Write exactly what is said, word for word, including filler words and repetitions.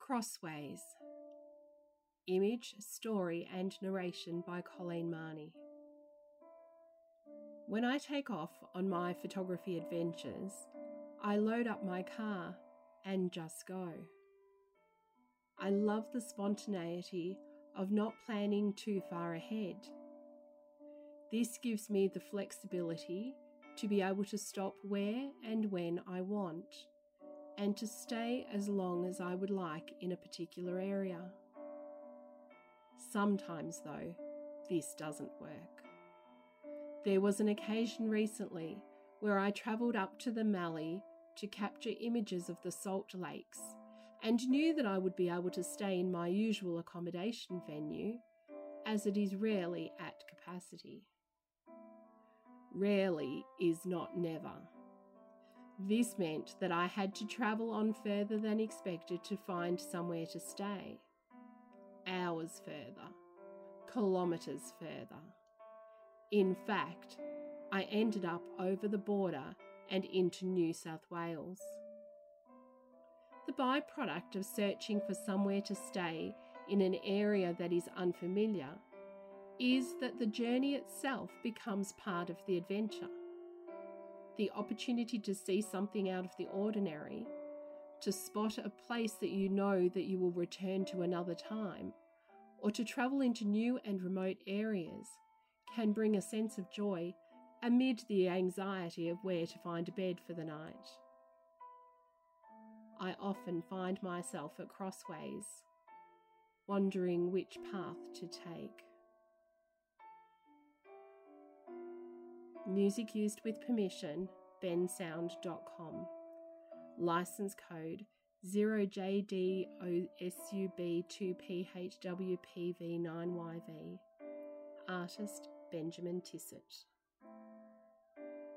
Crossways. Image, story and narration by Colleen Marnie. When I take off on my photography adventures, I load up my car and just go. I love the spontaneity of not planning too far ahead. This gives me the flexibility to be able to stop where and when I want, and to stay as long as I would like in a particular area. Sometimes, though, this doesn't work. There was an occasion recently where I travelled up to the Mallee to capture images of the salt lakes and knew that I would be able to stay in my usual accommodation venue, as it is rarely at capacity. Rarely is not never. This meant that I had to travel on further than expected to find somewhere to stay. Hours further, kilometres further. In fact, I ended up over the border and into New South Wales. The byproduct of searching for somewhere to stay in an area that is unfamiliar is that the journey itself becomes part of the adventure. The opportunity to see something out of the ordinary, to spot a place that you know that you will return to another time, or to travel into new and remote areas can bring a sense of joy amid the anxiety of where to find a bed for the night. I often find myself at crossways, wondering which path to take. Music used with permission, bensound dot com. License code zero J D O S U B two P H W P V nine Y V. Artist Benjamin Tissot.